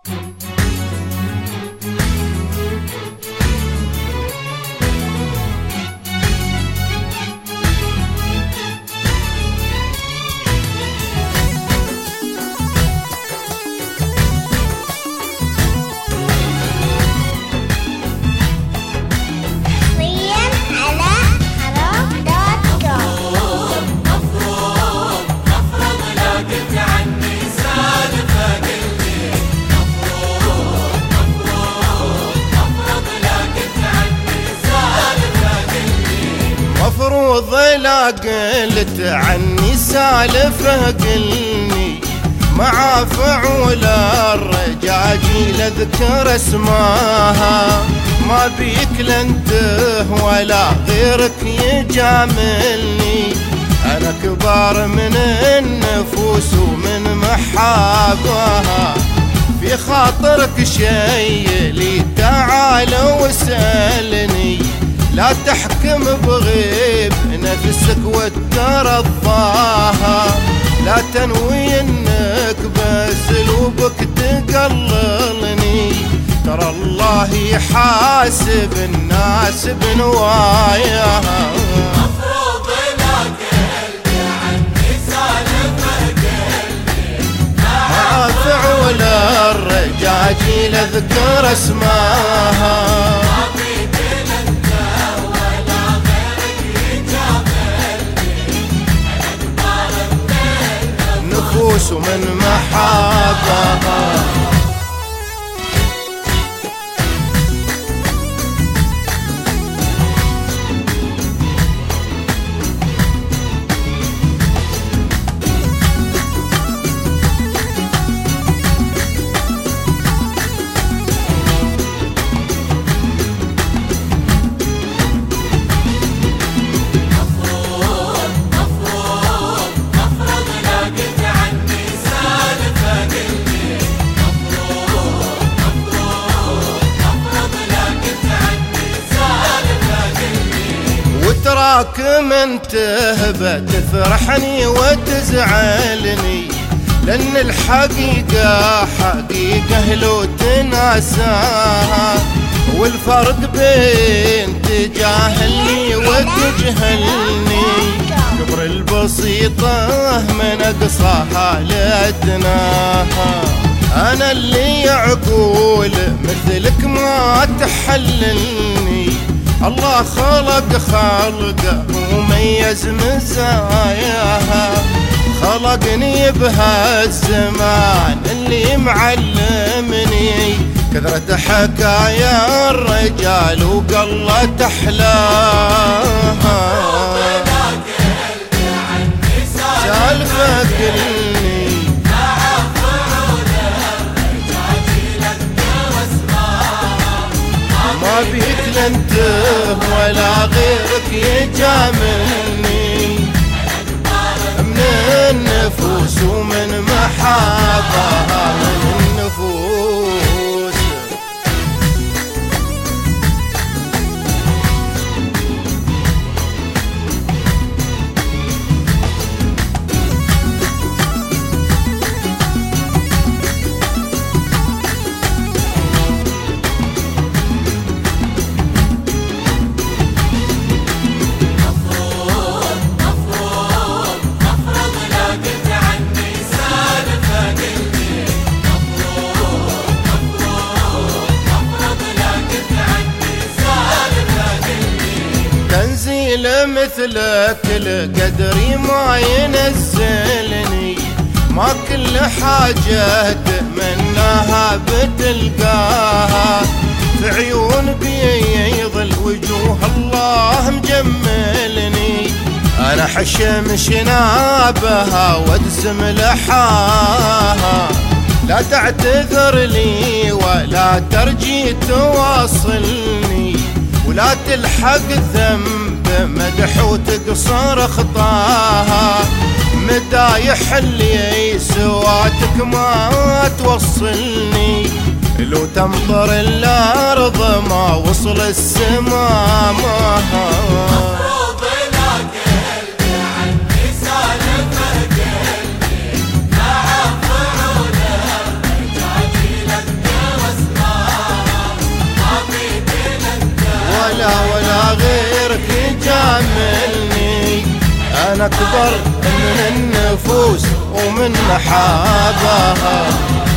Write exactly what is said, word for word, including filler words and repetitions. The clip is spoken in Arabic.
مفروض لا قلت عني سالفه قلني، مع فعول الرجاجيل اذكر اسماها، ما بيك لنته ولا غيرك يجاملني، انا كبار من النفوس ومن محابها، في خاطرك شي لي تعال واسألني، لا تحكم بغيب نفسك وترضاها، لا تنوي انك باسلوبك تقللني، ترى الله يحاسب الناس بنواياها. مفروض لا قلت عني سالفه قلبي، مع فعول الرجاجيل اذكر اسماها، نفوس من محابها. تراك من تهبة تفرحني وتزعلني، لأن الحقيقة حقيقة لو تناساها، والفرق بين تجاهلني وتجهلني، كبر البسيطة من أقصاها لأدناها، أنا اللي عقول مثلك ما تحللني، الله خلق خلقه وميز مزاياها، خلقني بهالزمان اللي معلمني، كثرة حكايا الرجال وقلة أحلاها، سالفة قلني ما بيك لنته ولا غيرك يجاملني، من النفوس ومن محابها من النفوس. مثلك القدر ما ينزلني، ما كل حاجة تمناها بتلقاها، في عيون بيض الوجوه الله مجملني، انا حشم شنابها وادسم لحاها، لا تعتذر لي ولا ترجي تواصلني، ولا تلحق ذنب مدح وتقصر خطاها، مدايح اللي سواتك ما توصلني، لو تمطر الارض ما وصل السما ماها. مفروض لا قلت عني سالفه قلبي، مع فعول الرجاجيل حاملني، أنا أكبر من النفوس ومن محابها.